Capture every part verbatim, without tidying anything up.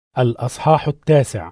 الأصحاح التاسع.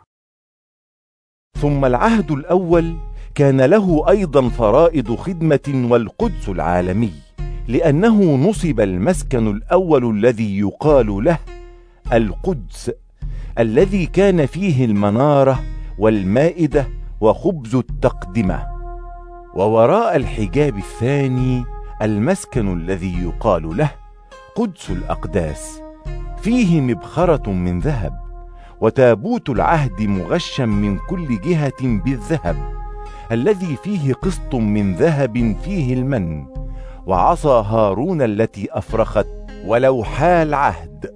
ثم العهد الأول كان له أيضا فرائض خدمة والقدس العالمي، لأنه نصب المسكن الأول الذي يقال له القدس، الذي كان فيه المنارة والمائدة وخبز التقدمة. ووراء الحجاب الثاني المسكن الذي يقال له قدس الأقداس، فيه مبخرة من ذهب، وتابوت العهد مغشا من كل جهة بالذهب، الذي فيه قسط من ذهب فيه المن، وعصا هارون التي أفرخت، ولوحا العهد،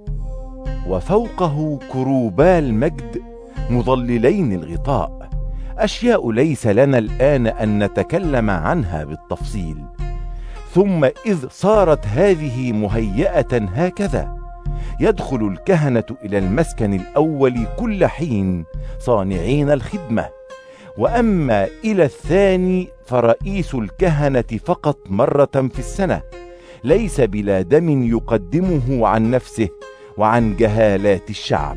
وفوقه كروبا المجد مظللين الغطاء، أشياء ليس لنا الآن أن نتكلم عنها بالتفصيل. ثم إذ صارت هذه مهيئة هكذا، يدخل الكهنة إلى المسكن الأول كل حين صانعين الخدمة. وأما إلى الثاني فرئيس الكهنة فقط مرة في السنة، ليس بلا دم يقدمه عن نفسه وعن جهالات الشعب،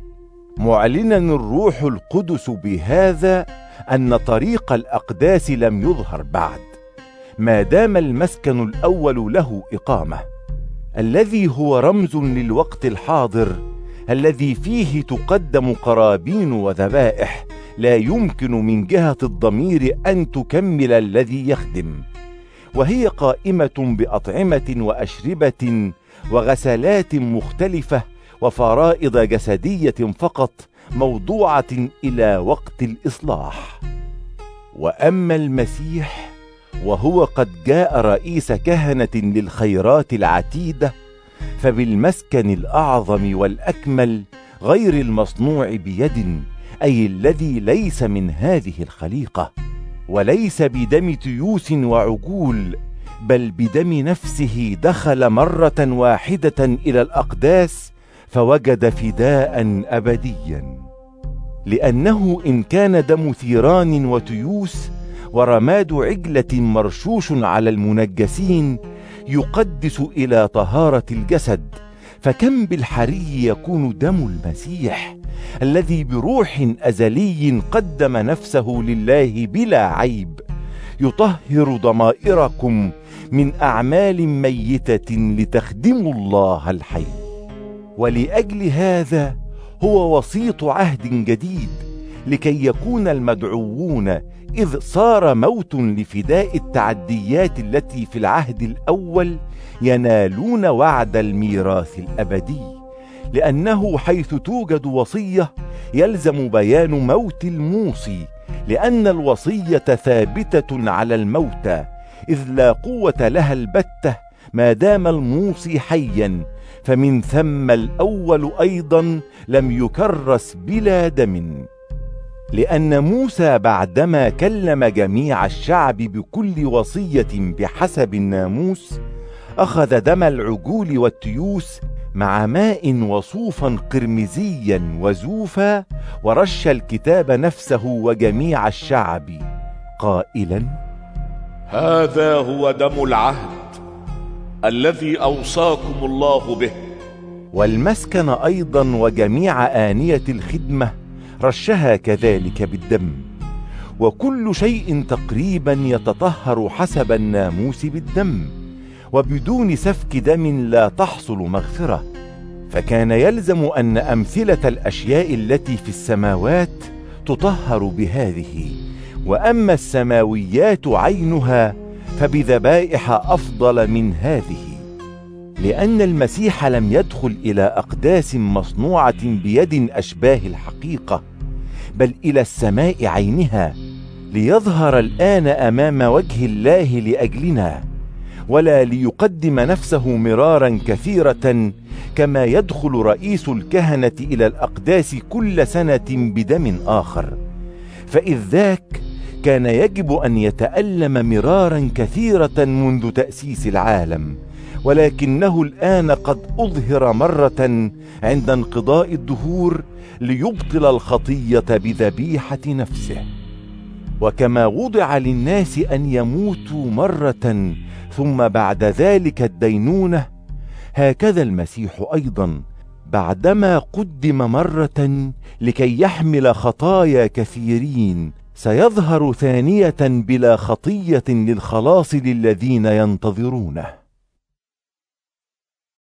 معلنا الروح القدس بهذا أن طريق الأقداس لم يظهر بعد، ما دام المسكن الأول له إقامة، الذي هو رمز للوقت الحاضر، الذي فيه تقدم قرابين وذبائح لا يمكن من جهة الضمير أن تكمل الذي يخدم، وهي قائمة بأطعمة وأشربة وغسلات مختلفة وفرائض جسدية فقط، موضوعة إلى وقت الإصلاح. وأما المسيح وهو قد جاء رئيس كهنة للخيرات العتيدة، فبالمسكن الأعظم والأكمل، غير المصنوع بيد، أي الذي ليس من هذه الخليقة، وليس بدم تيوس وعجول، بل بدم نفسه دخل مرة واحدة إلى الأقداس، فوجد فداء أبديا. لأنه إن كان دم ثيران وتيوس ورماد عجلة مرشوش على المنجسين يقدس إلى طهارة الجسد، فكم بالحري يكون دم المسيح الذي بروح أزلي قدم نفسه لله بلا عيب، يطهر ضمائركم من أعمال ميتة لتخدموا الله الحي. ولأجل هذا هو وسيط عهد جديد، لكي يكون المدعوون إذ صار موت لفداء التعديات التي في العهد الأول ينالون وعد الميراث الأبدي. لأنه حيث توجد وصية يلزم بيان موت الموصي، لأن الوصية ثابتة على الموتى، إذ لا قوة لها البتة ما دام الموصي حيا، فمن ثم الأول أيضا لم يكرس بلا دم. لأن موسى بعدما كلم جميع الشعب بكل وصية بحسب الناموس، أخذ دم العجول والتيوس مع ماء وصوفا قرمزيا وزوفا، ورش الكتاب نفسه وجميع الشعب قائلا: هذا هو دم العهد الذي أوصاكم الله به. والمسكن أيضا وجميع آنية الخدمة رشها كذلك بالدم. وكل شيء تقريبا يتطهر حسب الناموس بالدم، وبدون سفك دم لا تحصل مغفرة. فكان يلزم أن أمثلة الأشياء التي في السماوات تطهر بهذه، وأما السماويات عينها فبذبائح أفضل من هذه. لأن المسيح لم يدخل إلى أقداس مصنوعة بيد أشباه الحقيقة، بل إلى السماء عينها، ليظهر الآن أمام وجه الله لأجلنا، ولا ليقدم نفسه مرارا كثيرة كما يدخل رئيس الكهنة إلى الأقداس كل سنة بدم آخر. فإذ ذاك كان يجب أن يتألم مرارا كثيرة منذ تأسيس العالم، ولكنه الآن قد أظهر مرة عند انقضاء الدهور ليبطل الخطية بذبيحة نفسه. وكما وضع للناس أن يموتوا مرة ثم بعد ذلك الدينونة، هكذا المسيح أيضا بعدما قدم مرة لكي يحمل خطايا كثيرين، سيظهر ثانية بلا خطية للخلاص للذين ينتظرونه.